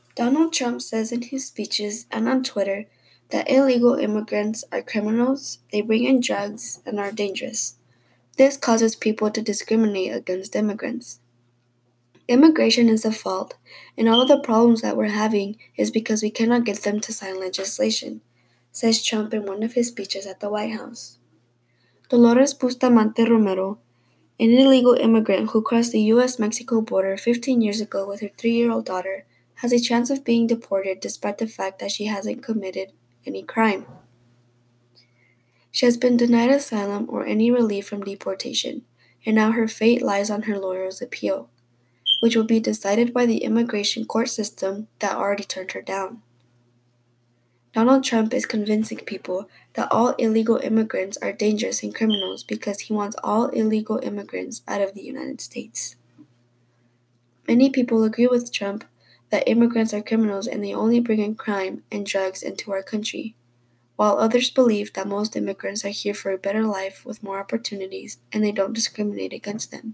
Donald Trump says in his speeches and on Twitter that illegal immigrants are criminals, they bring in drugs, and are dangerous. This causes people to discriminate against immigrants. Immigration is the fault, and all of the problems that we're having is because we cannot get them to sign legislation, says Trump in one of his speeches at the White House. Dolores Bustamante Romero, an illegal immigrant who crossed the U.S.-Mexico border 15 years ago with her 3-year-old daughter, has a chance of being deported despite the fact that she hasn't committed any crime. She has been denied asylum or any relief from deportation, and now her fate lies on her lawyer's appeal, which will be decided by the immigration court system that already turned her down. Donald Trump is convincing people that all illegal immigrants are dangerous and criminals because he wants all illegal immigrants out of the United States. Many people agree with Trump that immigrants are criminals and they only bring in crime and drugs into our country, while others believe that most immigrants are here for a better life with more opportunities and they don't discriminate against them.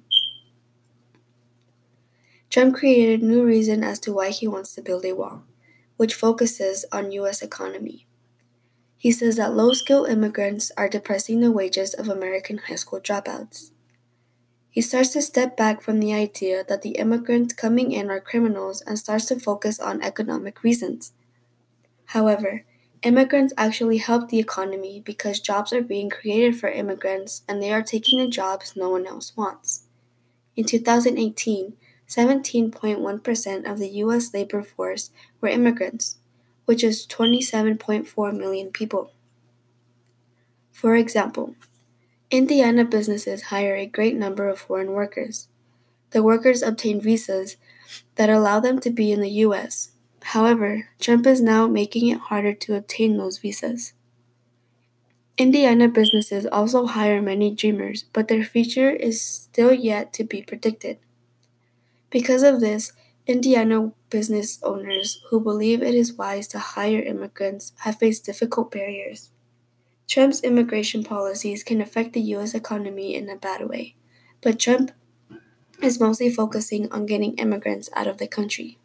Trump created a new reason as to why he wants to build a wall, which focuses on U.S. economy. He says that low-skilled immigrants are depressing the wages of American high school dropouts. He starts to step back from the idea that the immigrants coming in are criminals and starts to focus on economic reasons. However, immigrants actually help the economy because jobs are being created for immigrants and they are taking the jobs no one else wants. In 2018, 17.1% of the U.S. labor force were immigrants, which is 27.4 million people. For example, Indiana businesses hire a great number of foreign workers. The workers obtain visas that allow them to be in the U.S. However, Trump is now making it harder to obtain those visas. Indiana businesses also hire many dreamers, but their future is still yet to be predicted. Because of this, Indiana business owners who believe it is wise to hire immigrants have faced difficult barriers. Trump's immigration policies can affect the U.S. economy in a bad way, but Trump is mostly focusing on getting immigrants out of the country.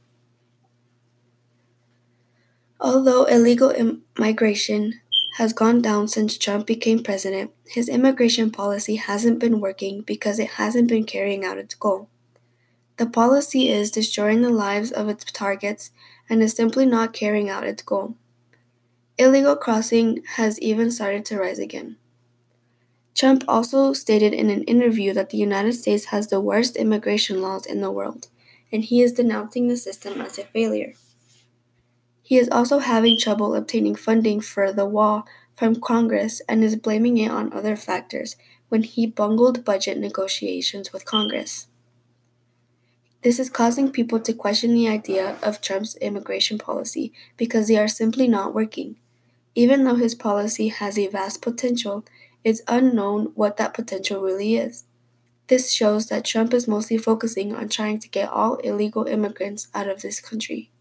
Although illegal migration has gone down since Trump became president, his immigration policy hasn't been working because it hasn't been carrying out its goal. The policy is destroying the lives of its targets and is simply not carrying out its goal. Illegal crossing has even started to rise again. Trump also stated in an interview that the United States has the worst immigration laws in the world, and he is denouncing the system as a failure. He is also having trouble obtaining funding for the wall from Congress and is blaming it on other factors when he bungled budget negotiations with Congress. This is causing people to question the idea of Trump's immigration policy because they are simply not working. Even though his policy has a vast potential, it's unknown what that potential really is. This shows that Trump is mostly focusing on trying to get all illegal immigrants out of this country.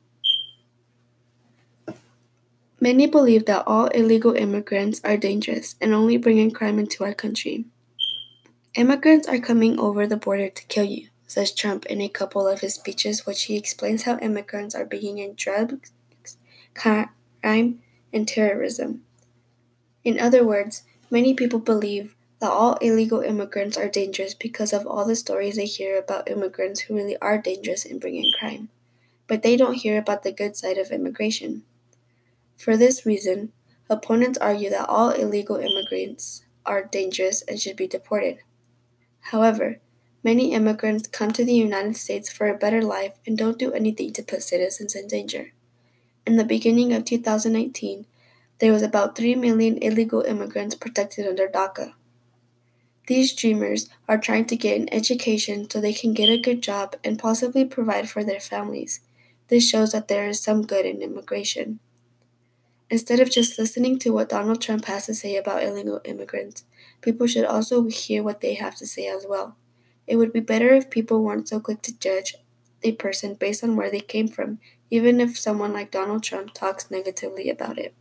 Many believe that all illegal immigrants are dangerous and only bring in crime into our country. Immigrants are coming over the border to kill you, says Trump in a couple of his speeches, which he explains how immigrants are bringing in drugs, crime, and terrorism. In other words, many people believe that all illegal immigrants are dangerous because of all the stories they hear about immigrants who really are dangerous and bring in crime. But they don't hear about the good side of immigration. For this reason, opponents argue that all illegal immigrants are dangerous and should be deported. However, many immigrants come to the United States for a better life and don't do anything to put citizens in danger. In the beginning of 2019, there was about 3 million illegal immigrants protected under DACA. These dreamers are trying to get an education so they can get a good job and possibly provide for their families. This shows that there is some good in immigration. Instead of just listening to what Donald Trump has to say about illegal immigrants, people should also hear what they have to say as well. It would be better if people weren't so quick to judge a person based on where they came from, even if someone like Donald Trump talks negatively about it.